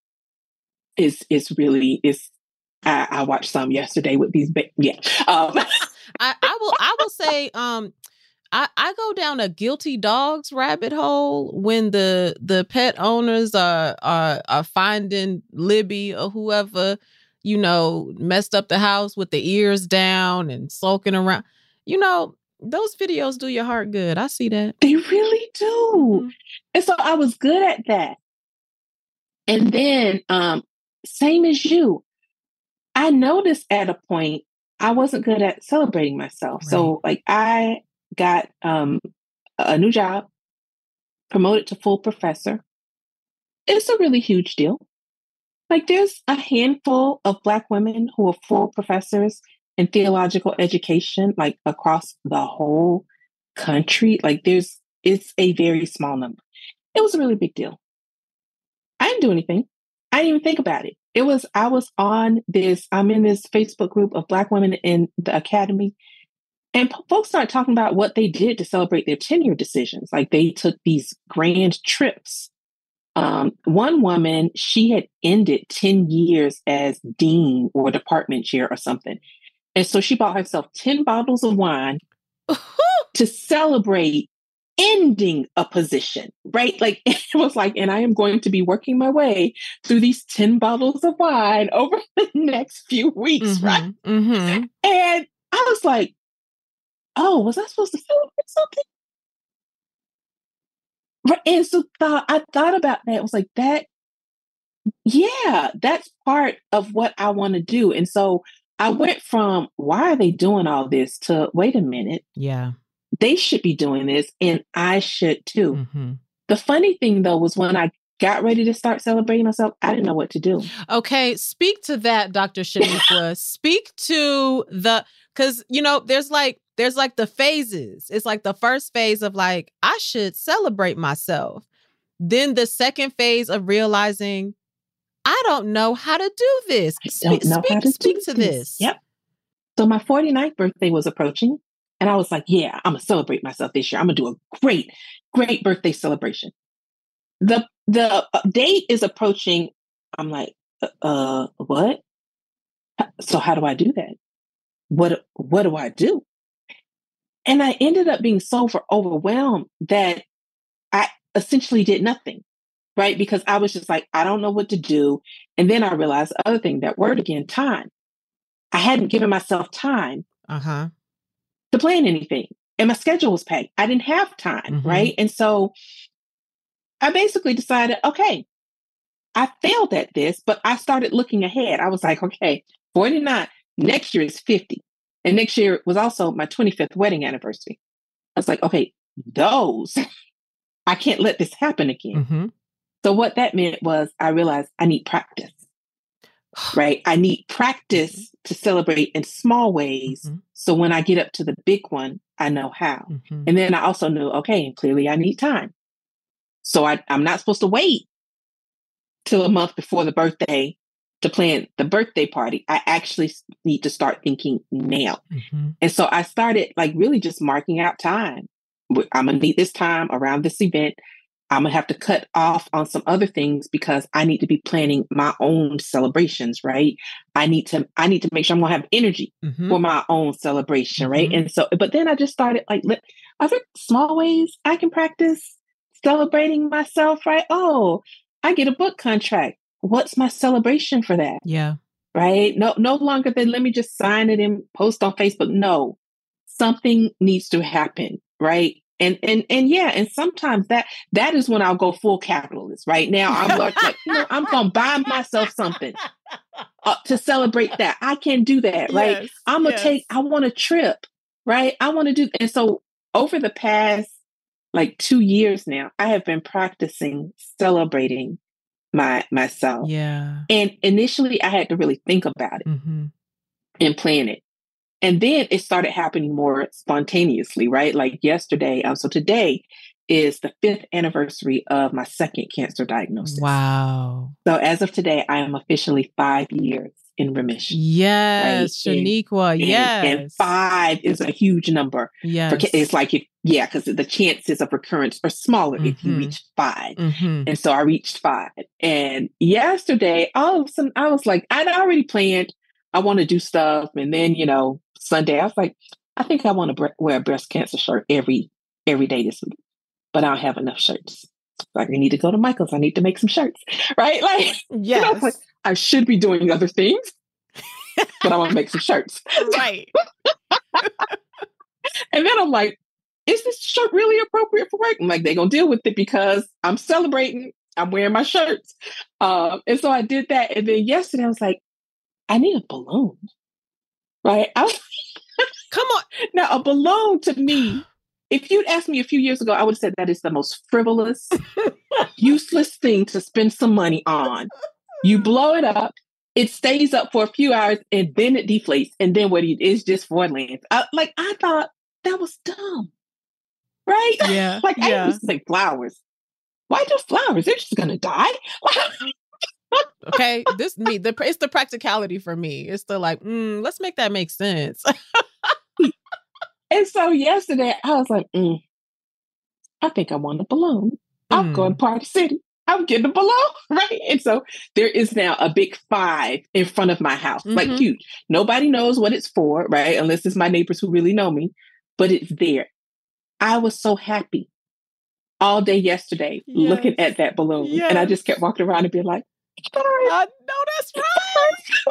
Is is really is. I, I watched some yesterday with these. Ba- yeah. Um. I, I will. I will say. Um. I, I go down a guilty dogs rabbit hole when the the pet owners are are are finding Libby or whoever, you know, messed up the house with the ears down and sulking around. You know, those videos do your heart good. I see that. They really do. Mm-hmm. And so I was good at that. And then um, same as you, I noticed at a point I wasn't good at celebrating myself. Right. So like I got um, a new job, promoted to full professor. It's a really huge deal. Like there's a handful of Black women who are full professors in theological education, like across the whole country. Like there's, it's a very small number. It was a really big deal. I didn't do anything. I didn't even think about it. It was, I was on this, I'm in this Facebook group of Black women in the academy. And folks start talking about what they did to celebrate their tenure decisions. Like they took these grand trips. Um, one woman, she had ended ten years as dean or department chair or something. And so she bought herself ten bottles of wine to celebrate ending a position, right? Like it was like, and I am going to be working my way through these ten bottles of wine over the next few weeks, mm-hmm, right? Mm-hmm. And I was like, oh, was I supposed to celebrate something? Right. And so th- I thought about that. It was like that. Yeah, that's part of what I want to do. And so I went from, why are they doing all this to, wait a minute. Yeah. they should be doing this and I should too. Mm-hmm. The funny thing though was when I got ready to start celebrating myself, I didn't know what to do. Okay, speak to that, Doctor Shaniqua. Speak to the, because, you know, there's like, there's like the phases. It's like the first phase of like, I should celebrate myself. Then the second phase of realizing, I don't know how to do this. I don't know speak, how to speak do to this. this. Yep. So my forty-ninth birthday was approaching and I was like, yeah, I'm going to celebrate myself this year. I'm going to do a great, great birthday celebration. The the date is approaching. I'm like, uh, what? So how do I do that? What what do I do? And I ended up being so overwhelmed that I essentially did nothing, right? Because I was just like, I don't know what to do. And then I realized the other thing, that word again, time. I hadn't given myself time uh-huh. to plan anything. And my schedule was packed. I didn't have time, Mm-hmm. right? And so I basically decided, okay, I failed at this, but I started looking ahead. I was like, okay, forty-nine, next year is fifty. And next year was also my twenty-fifth wedding anniversary. I was like, okay, those, I can't let this happen again. Mm-hmm. So what that meant was I realized I need practice, right? I need practice to celebrate in small ways. Mm-hmm. So when I get up to the big one, I know how. Mm-hmm. And then I also knew, okay, and clearly I need time. So I, I'm not supposed to wait till a month before the birthday to plan the birthday party. I actually need to start thinking now. Mm-hmm. And so I started like really just marking out time. I'm going to need this time around this event. I'm going to have to cut off on some other things because I need to be planning my own celebrations, right? I need to, I need to make sure I'm going to have energy Mm-hmm. for my own celebration, right? Mm-hmm. And so, but then I just started like, are there small ways I can practice celebrating myself, right? Oh, I get a book contract. What's my celebration for that? Yeah. Right? No, no longer than let me just sign it and post on Facebook. No, something needs to happen, right? And and and yeah, and sometimes that that is when I'll go full capitalist. Right now, I'm like, you know, I'm gonna buy myself something uh, to celebrate that. I can do that, right? Yes, I'm gonna yes. take. I want a trip, right? I want to do. And so over the past like two years now, I have been practicing celebrating my myself. Yeah. And initially, I had to really think about it Mm-hmm. and plan it. And then it started happening more spontaneously, right? Like yesterday. Um, so today is the fifth anniversary of my second cancer diagnosis. Wow. So as of today, I am officially five years in remission. Yes, right? Shaniqua. And, Yes. and, and five is a huge number. Yes. For, it's like, if, yeah, because the chances of recurrence are smaller if you Mhm. reach five. Mm-hmm. And so I reached five. And yesterday, all of a sudden, I was like, I'd already planned, I want to do stuff. And then, you know, Sunday, I was like, I think I want to bre- wear a breast cancer shirt every every day this week, but I don't have enough shirts. Like, I need to go to Michael's. I need to make some shirts, right? Like, Yes. you know, it's like, I should be doing other things, but I want to make some shirts. Right. And then I'm like, is this shirt really appropriate for work? I'm like, they're going to deal with it because I'm celebrating. I'm wearing my shirts. Um, and so I did that. And then yesterday I was like, I need a balloon. Right? I was, Come on. now, a balloon to me, if you'd asked me a few years ago, I would have said that is the most frivolous, useless thing to spend some money on. You blow it up, it stays up for a few hours, and then it deflates. And then what it is just for land. I, like, I thought that was dumb. Right? Yeah. Like, I yeah. used to say flowers. Why do flowers? They're just going to die. Okay, this me. The it's the practicality for me. It's the like, mm, let's make that make sense. And so yesterday, I was like, mm, I think I want a balloon. I'm Mm. going to Party City. I'm getting a balloon, right? And so there is now a big five in front of my house, like Mhm. huge. Nobody knows what it's for, right? Unless it's my neighbors who really know me, but it's there. I was so happy all day yesterday Yes. looking at that balloon. And I just kept walking around and being like, I know that's right.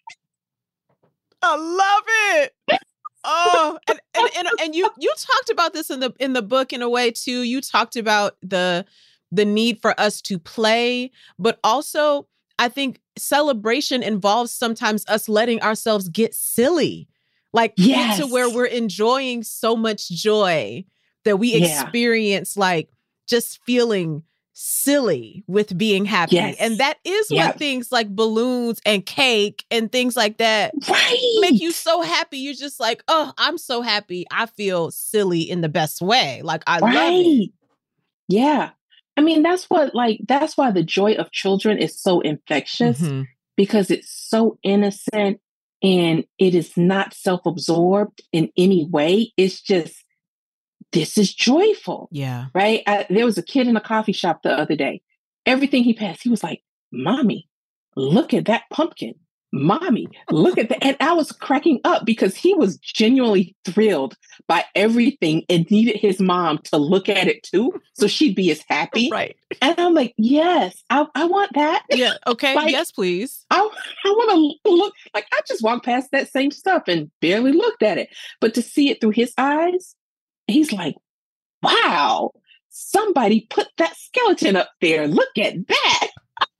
I love it. Oh, and, and and and you you talked about this in the in the book in a way too. You talked about the the need for us to play, but also I think celebration involves sometimes us letting ourselves get silly. Like Yes. get to where we're enjoying so much joy that we Yeah. experience like just feeling silly with being happy. Yes. And that is Yep. what things like balloons and cake and things like that Right. make you so happy. You're just like, oh, I'm so happy. I feel silly in the best way. Like I love it. Right. Yeah. I mean, that's what, like, that's why the joy of children is so infectious Mhm. because it's so innocent and it is not self-absorbed in any way. It's just, this is joyful, Yeah. right? I, there was a kid in a coffee shop the other day. Everything he passed, he was like, Mommy, look at that pumpkin. Mommy, look at that. And I was cracking up because he was genuinely thrilled by everything and needed his mom to look at it too. So she'd be as happy. Right. And I'm like, yes, I, I want that. Yeah. Okay. Like, yes, please. I, I want to look, like, I just walked past that same stuff and barely looked at it. But to see it through his eyes, he's like, wow, somebody put that skeleton up there. Look at that.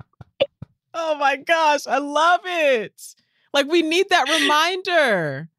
Oh my gosh, I love it. Like we need that reminder.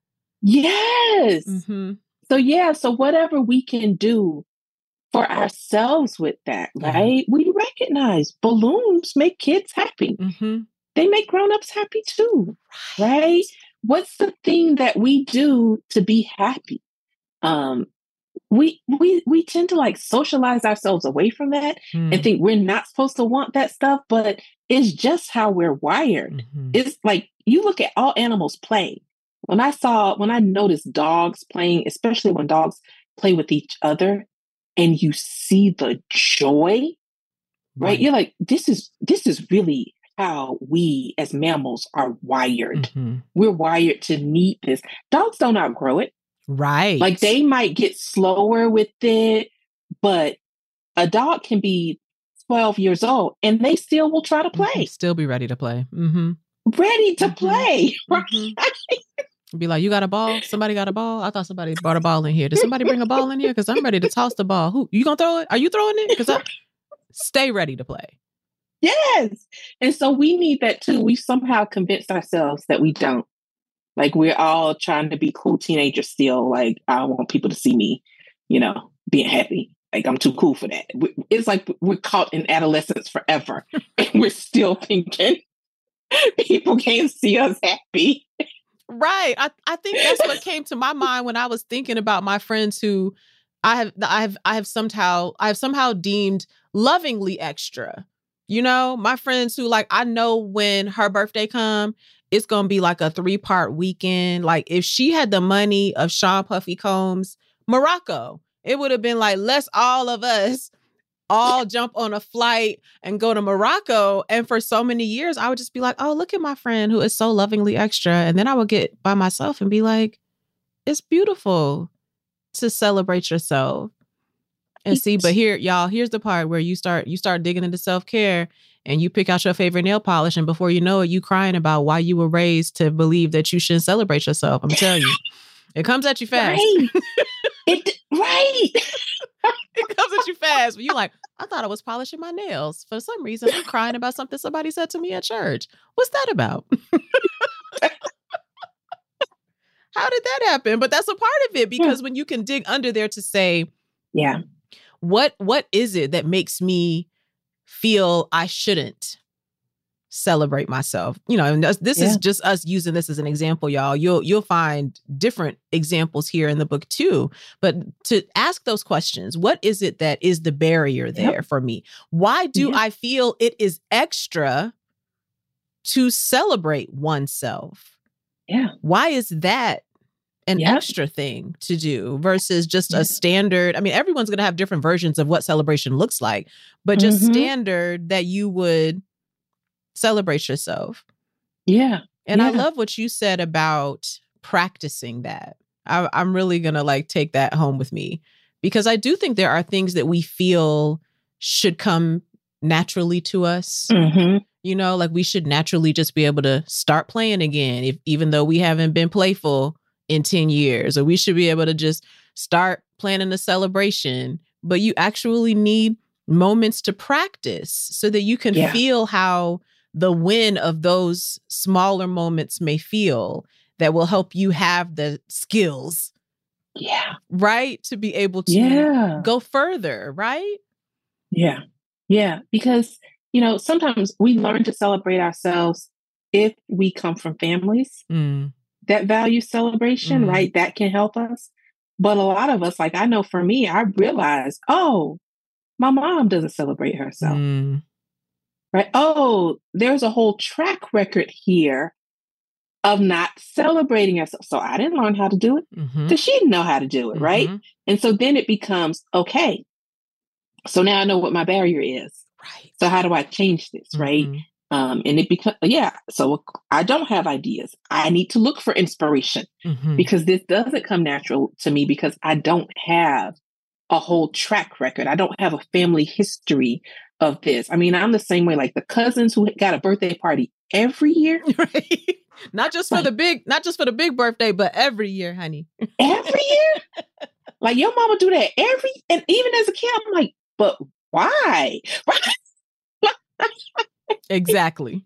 Yes. Mm-hmm. So yeah, so whatever we can do for ourselves with that, right? We recognize balloons make kids happy. Mm-hmm. They make grown-ups happy too, right? What's the thing that we do to be happy? Um, we we we tend to like socialize ourselves away from that Mm. and think we're not supposed to want that stuff, but it's just how we're wired. Mhm. It's like you look at all animals play. When I saw, when I noticed dogs playing, especially when dogs play with each other and you see the joy, right? Right. You're like, this is this is really how we as mammals are wired. Mhm. We're wired to need this. Dogs don't outgrow it. Right. Like they might get slower with it, but a dog can be twelve years old and they still will try to play. Mhm. Still be ready to play. Mm-hmm. Ready to Mhm. play. Right? Be like, you got a ball? Somebody got a ball? I thought somebody brought a ball in here. Did somebody bring a ball in here? Because I'm ready to toss the ball. Who you gonna throw it? Are you throwing it? Because I stay ready to play. Yes. And so we need that too. We somehow convinced ourselves that we don't. Like we're all trying to be cool teenagers still. Like I want people to see me, you know, being happy. Like I'm too cool for that. We- It's like we're caught in adolescence forever. And we're still thinking people can't see us happy. Right. I, I think that's what came to my mind when I was thinking about my friends who I have I have I have somehow I have somehow deemed lovingly extra. You know, my friends who like I know when her birthday come, it's gonna be like a three-part weekend. Like if she had the money of Sean Puffy Combs, Morocco, it would have been like, let's all of us all jump on a flight and go to Morocco. And for so many years, I would just be like, oh, look at my friend who is so lovingly extra. And then I would get by myself and be like, it's beautiful to celebrate yourself. And see, but here, y'all, here's the part where you start you start digging into self-care and you pick out your favorite nail polish. And before you know it, you crying about why you were raised to believe that you shouldn't celebrate yourself. I'm telling you, it comes at you fast. Right. It, right. It comes at you fast. But you're like, I thought I was polishing my nails. For some reason, I'm crying about something somebody said to me at church. What's that about? How did that happen? But that's a part of it because when you can dig under there to say, yeah, what what is it that makes me feel I shouldn't celebrate myself? You know, and this, this Yeah. is just us using this as an example, y'all. You'll you'll find different examples here in the book too. But to ask those questions, what is it that is the barrier there Yep. for me? Why do Yeah. I feel it is extra to celebrate oneself? Yeah. Why is that an Yep. extra thing to do versus just Yeah. a standard? I mean, everyone's going to have different versions of what celebration looks like, but just Mhm. standard that you would celebrate yourself. Yeah. And I Yeah. love what you said about practicing that. I, I'm really going to like take that home with me because I do think there are things that we feel should come naturally to us. Mhm. You know, like we should naturally just be able to start playing again, if even though we haven't been playful in ten years, or we should be able to just start planning a celebration. But you actually need moments to practice so that you can Yeah. feel how the win of those smaller moments may feel. that will help you have the skills. Yeah. Right? To be able to yeah. go further, right? Yeah. Yeah. Because, you know, sometimes we learn to celebrate ourselves if we come from families mm. that value celebration, mm. right? That can help us. But a lot of us, like I know for me, I realized, oh, my mom doesn't celebrate herself. Mm. Right? Oh, there's a whole track record here of not celebrating herself. So I didn't learn how to do it because mm-hmm. she didn't know how to do it, mm-hmm. right? And so then it becomes, okay, so now I know what my barrier is. Right. So how do I change this, mm-hmm. right? Um, and it becomes, yeah, so I don't have ideas. I need to look for inspiration mm-hmm. because this doesn't come natural to me because I don't have a whole track record. I don't have a family history of this. I mean, I'm the same way, like the cousins who got a birthday party every year. Right. Not just for like, the big, not just for the big birthday, but every year, honey. Every year? Like your mama do that every, and even as a kid, I'm like, but why? Exactly.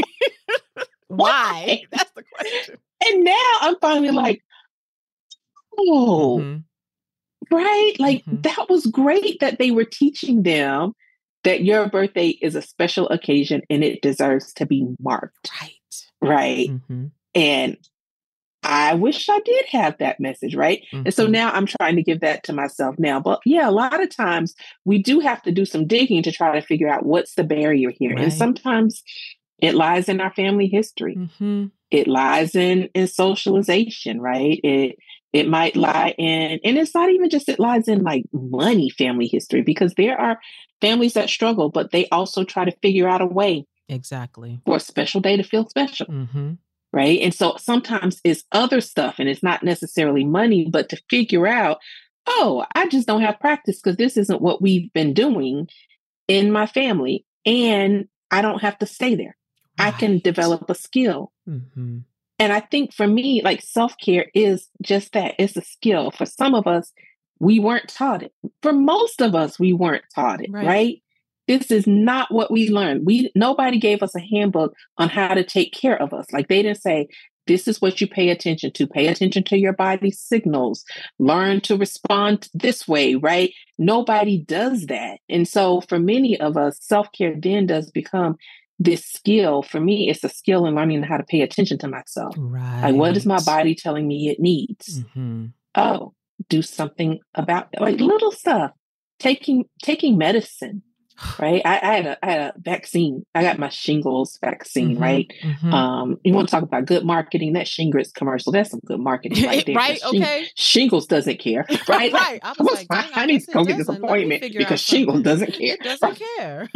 Why? That's the question. And now I'm finally like, oh, mm-hmm. right? Like mm-hmm. that was great that they were teaching them that your birthday is a special occasion and it deserves to be marked. Right. Right. Mm-hmm. And I wish I did have that message, right? Mm-hmm. And so now I'm trying to give that to myself now. But yeah, a lot of times we do have to do some digging to try to figure out what's the barrier here. Right. And sometimes it lies in our family history. Mm-hmm. It lies in, in socialization, right? It it might lie in, and it's not even just it lies in like money family history, because there are families that struggle, but they also try to figure out a way exactly for a special day to feel special. Mm-hmm. Right. And so sometimes it's other stuff and it's not necessarily money, but to figure out, oh, I just don't have practice because this isn't what we've been doing in my family. And I don't have to stay there. Right. I can develop a skill. Mm-hmm. And I think for me, like self-care is just that. It's a skill. For some of us, we weren't taught it. For most of us, we weren't taught it. Right. right? This is not what we learned. We nobody gave us a handbook on how to take care of us. Like they didn't say, this is what you pay attention to. Pay attention to your body's signals. Learn to respond this way, right? Nobody does that. And so for many of us, self-care then does become this skill. For me, it's a skill in learning how to pay attention to myself. Right. Like, what is my body telling me it needs? Mm-hmm. Oh, do something about it. Like little stuff. Taking taking medicine. Right. I, I had a I had a vaccine. I got my shingles vaccine. Mm-hmm, right. Mm-hmm. Um, you want to talk about good marketing? That Shingrix commercial, that's some good marketing right there. Right. Shing- okay. Shingles doesn't care. Right. Right. I was like, I, I need to go get this appointment because Shingles doesn't care. It doesn't care.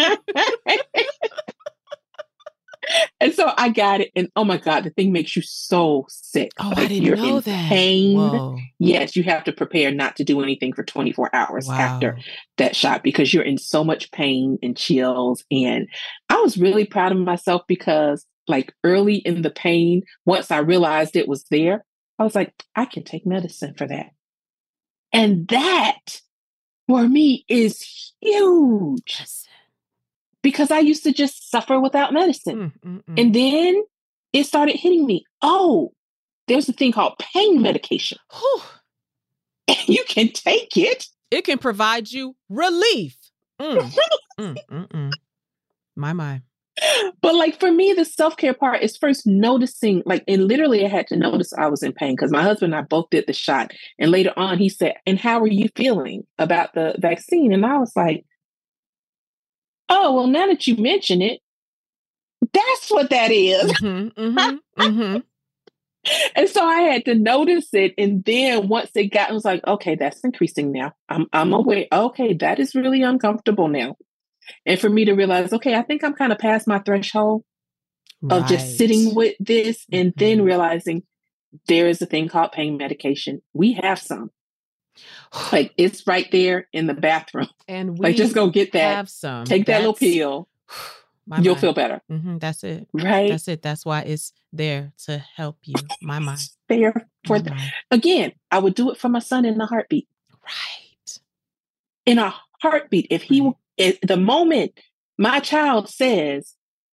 And so I got it. And oh my God, the thing makes you so sick. Oh, like I didn't you're know in that. Pain. Whoa. Yes, you have to prepare not to do anything for twenty-four hours wow. after that shot because you're in so much pain and chills. And I was really proud of myself because like early in the pain, once I realized it was there, I was like, I can take medicine for that. And that for me is huge. Yes. Because I used to just suffer without medicine. Mm, mm, mm. And then it started hitting me. Oh, there's a thing called pain medication. And you can take it. It can provide you relief. Mm. mm, mm, mm. My, my. But like for me, the self-care part is first noticing, like, and literally I had to notice I was in pain because my husband and I both did the shot. And later on he said, and how are you feeling about the vaccine? And I was like, oh, well, now that you mention it, that's what that is. Mm-hmm, mm-hmm, mm-hmm. And so I had to notice it. And then once it got, I was like, okay, that's increasing now. I'm I'm aware. Okay, that is really uncomfortable now. And for me to realize, okay, I think I'm kind of past my threshold right. of just sitting with this and mm-hmm. then realizing there is a thing called pain medication. We have some. Like it's right there in the bathroom. And we like just go get that. Have some. Take That's, that little pill. My You'll mind. feel better. Mm-hmm, that's it. Right. That's it. That's why it's there to help you. My mind. There for my the, mind. Again, I would do it for my son in a heartbeat. Right. In a heartbeat. If he right. at the moment my child says,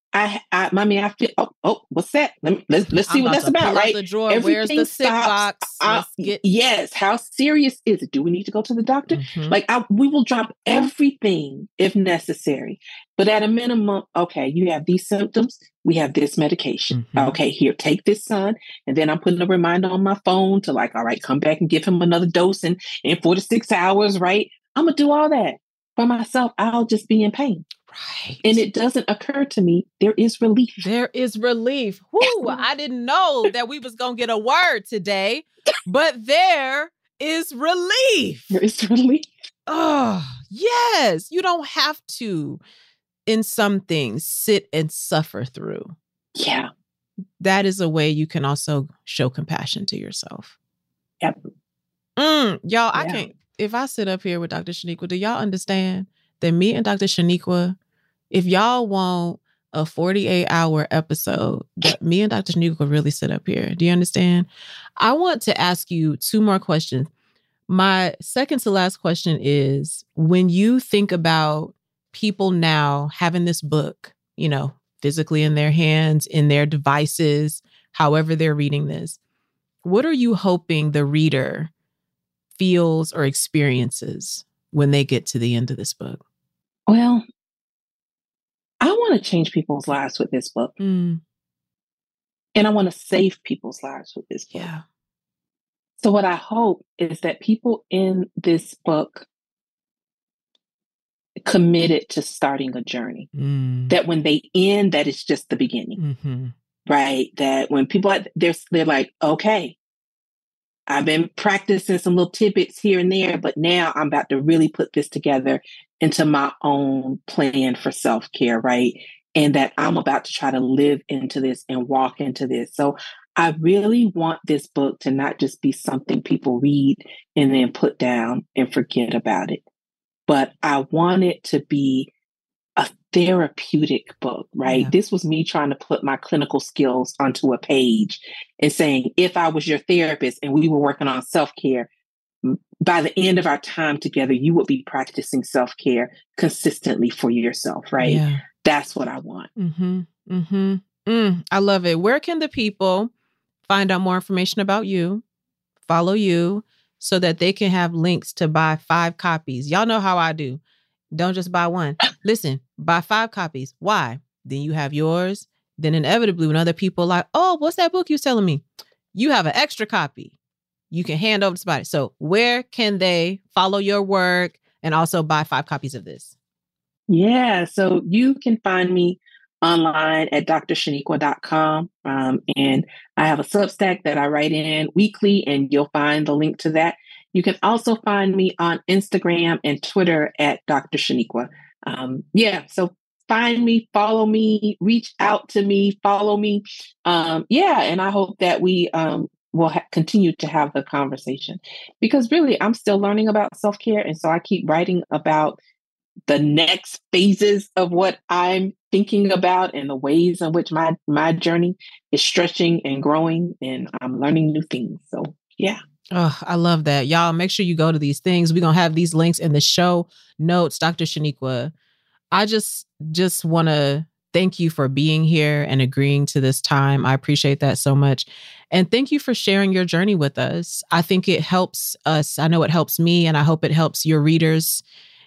I, I, I mean, I feel, oh, oh, what's that? Let me, let's, let's see I'm what about that's to about, pull out right? the drawer. Where's the sick box? I, Let's get- yes. How serious is it? Do we need to go to the doctor? Mhm. Like, I, we will drop everything if necessary. But at a minimum, okay, you have these symptoms. We have this medication. Mhm. Okay, here, take this, son. And then I'm putting a reminder on my phone to like, all right, come back and give him another dose in, in four to six hours, right? I'm going to do all that. For myself, I'll just be in pain. Right. And it doesn't occur to me, there is relief. There is relief. Whoo, I didn't know that we was going to get a word today, but there is relief. There is relief. Oh, yes. You don't have to, in some things, sit and suffer through. Yeah. That is a way you can also show compassion to yourself. Yep. Mm, y'all, I Yeah. can't. If I sit up here with Doctor Shaniqua, do y'all understand that me and Doctor Shaniqua, if y'all want a forty-eight hour episode, that me and Doctor Shaniqua really sit up here. Do you understand? I want to ask you two more questions. My second to last question is, when you think about people now having this book, you know, physically in their hands, in their devices, however they're reading this, what are you hoping the reader feels or experiences when they get to the end of this book? Well, I want to change people's lives with this book. Mm. And I want to save people's lives with this book. Yeah. So what I hope is that people in this book committed to starting a journey. Mm. That when they end, that it's just the beginning. Mm-hmm. Right? That when people are, they're, they're like, okay, I've been practicing some little tidbits here and there, but now I'm about to really put this together into my own plan for self-care, right? And that I'm about to try to live into this and walk into this. So I really want this book to not just be something people read and then put down and forget about it, but I want it to be a therapeutic book, right? Yeah. This was me trying to put my clinical skills onto a page and saying, if I was your therapist and we were working on self-care, by the end of our time together, you would be practicing self-care consistently for yourself, right? Yeah. That's what I want. Mm-hmm. Mm-hmm. Mm, I love it. Where can the people find out more information about you, follow you, so that they can have links to buy five copies? Y'all know how I do. Don't just buy one. Listen, buy five copies. Why? Then you have yours. Then inevitably when other people are like, oh, what's that book you selling me? You have an extra copy. You can hand over to somebody. So where can they follow your work and also buy five copies of this? Yeah, so you can find me online at d r shaniqua dot com. Um, and I have a Substack that I write in weekly, and you'll find the link to that. You can also find me on Instagram and Twitter at Doctor Shaniqua. Um, yeah, so find me, follow me, reach out to me, follow me. Um, yeah, and I hope that we um, will ha- continue to have the conversation, because really I'm still learning about self-care. And so I keep writing about the next phases of what I'm thinking about and the ways in which my, my journey is stretching and growing, and I'm learning new things. So, yeah. Oh, I love that. Y'all, make sure you go to these things. We're going to have these links in the show notes. Doctor Shaniqua, I just, just want to thank you for being here and agreeing to this time. I appreciate that so much. And thank you for sharing your journey with us. I think it helps us. I know it helps me, and I hope it helps your readers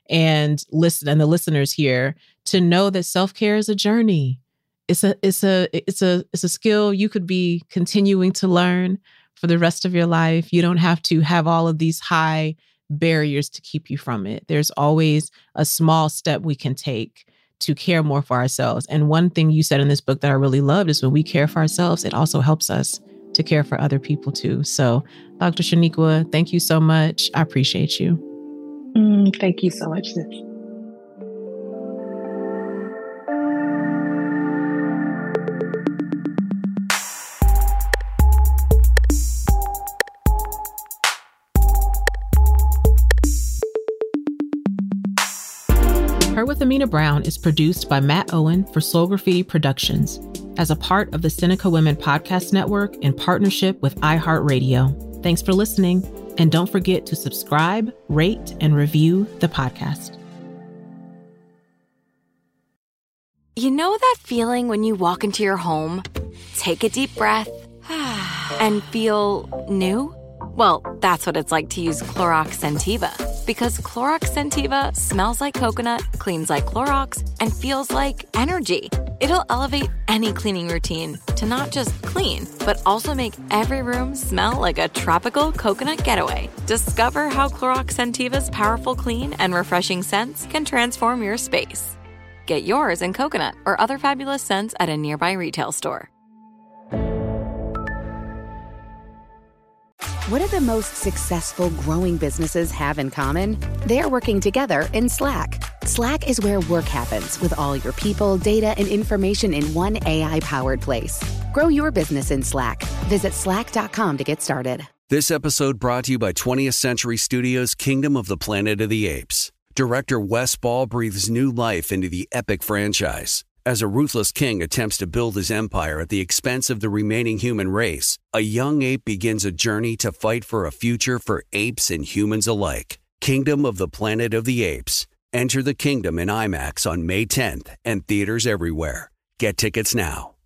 and listen and the listeners here to know that self-care is a journey. It's a, it's a, it's a, it's a skill you could be continuing to learn for the rest of your life. You don't have to have all of these high barriers to keep you from it. There's always a small step we can take to care more for ourselves. And one thing you said in this book that I really loved is when we care for ourselves, it also helps us to care for other people too. So Doctor Shaniqua, thank you so much. I appreciate you. Mm, thank you so much, sis. Her with Amina Brown is produced by Matt Owen for Soul Graffiti Productions as a part of the Seneca Women Podcast Network in partnership with iHeartRadio. Thanks for listening, and don't forget to subscribe, rate, and review the podcast. You know that feeling when you walk into your home, take a deep breath, and feel new? Well, that's what it's like to use Clorox Scentiva. Because Clorox Scentiva smells like coconut, cleans like Clorox, and feels like energy. It'll elevate any cleaning routine to not just clean, but also make every room smell like a tropical coconut getaway. Discover how Clorox Scentiva's powerful clean and refreshing scents can transform your space. Get yours in coconut or other fabulous scents at a nearby retail store. What do the most successful growing businesses have in common? They're working together in Slack. Slack is where work happens with all your people, data, and information in one A I-powered place. Grow your business in Slack. Visit slack dot com to get started. This episode brought to you by twentieth Century Studios' Kingdom of the Planet of the Apes. Director Wes Ball breathes new life into the epic franchise. As a ruthless king attempts to build his empire at the expense of the remaining human race, a young ape begins a journey to fight for a future for apes and humans alike. Kingdom of the Planet of the Apes. Enter the kingdom in IMAX on May tenth and theaters everywhere. Get tickets now.